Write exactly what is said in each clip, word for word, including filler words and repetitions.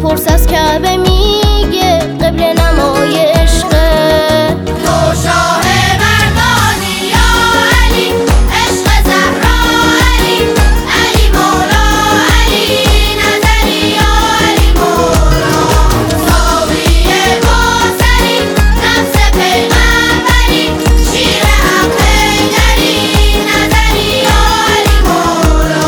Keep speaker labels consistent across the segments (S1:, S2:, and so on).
S1: بپرس از کعبه میگه قبله نمای عشقه.
S2: تو شاه مردانی یا علی، عشق زهرا علی، علی مولا علی نظری یا علی مولا، ساقی کوثری نفس پیغمبری، شیر حق حیدری نظری یا علی مولا.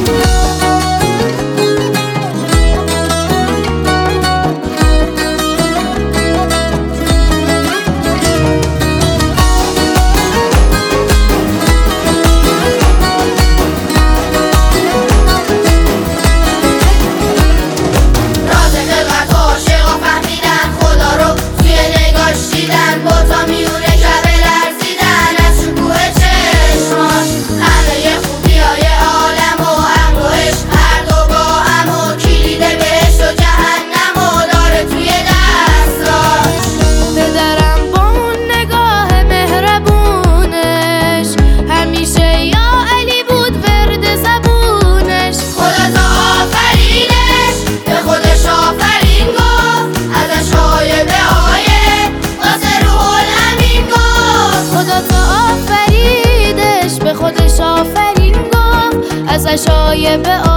S2: راز خلقت عاشقا فهمیدن خدا رو توی نگاش دیدن، با تا میونه شبه لرزیدن از شکوه چشماش. همه خوبیای عالم و عقل و عشق هر دو با هم و کلید بهشت و جهنم و داره توی دستاش.
S3: پدرم با اون نگاه مهربونش همیشه یا علی بود ورد زبونش.
S2: خدا تا آفرینش به خودش آفرین گفت، ازش آیه به آیه واسه روح الامین گفت.
S3: خدا تا آفریدش به خودش آفرین گفت، ازش آیه به